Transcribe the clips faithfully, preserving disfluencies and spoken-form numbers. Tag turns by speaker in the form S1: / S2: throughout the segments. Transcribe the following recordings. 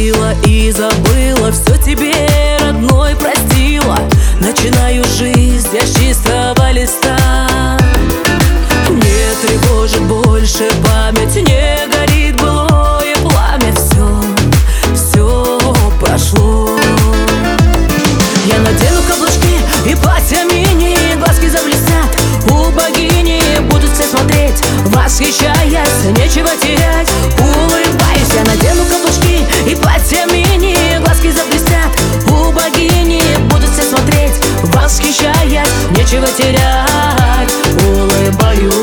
S1: любила и забыла, все тебе, родной, простила. Начинаю жизнь я с чистого листа. Не тревожит больше память, не горит былое пламя. Все, все прошло. Я надену каблучки и платья мини, глазки заблестят, у богини будут все смотреть, восхищаясь, нечего терять. Улыбаюсь, я надену каблучки и платья мини, глазки заблестят, у богини будут все смотреть, восхищаясь, нечего терять. Улыбаюсь.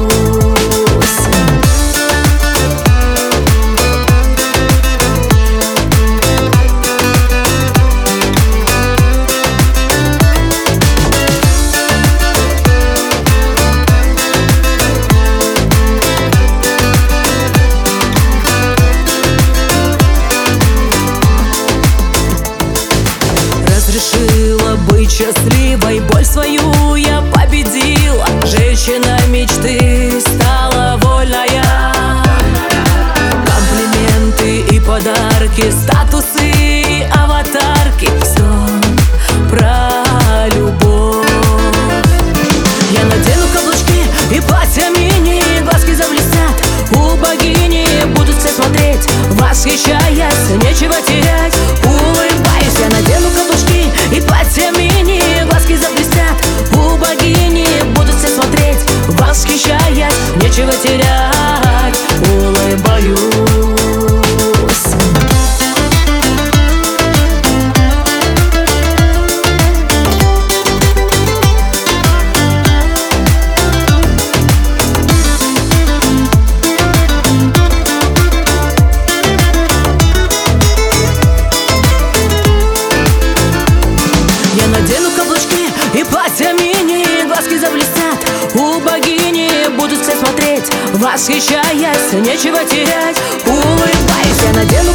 S1: Решила быть счастливой, боль свою я победила. Женщина мечты стала вольная. Комплименты и подарки, статусы и аватарки, все про любовь. Я надену каблучки и платья мини, глазки заблестят, у богини будут все смотреть, восхищаясь, нечего терять. Улыбаюсь, я надену каблучки и платья мини, глазки заблестят, у богини будут все смотреть, восхищаясь, нечего терять. Улыбаюсь. Я надену каблучки и платья мини, глазки заблестят, у богини будут все смотреть, восхищаясь, нечего терять. Улыбаюсь, я надену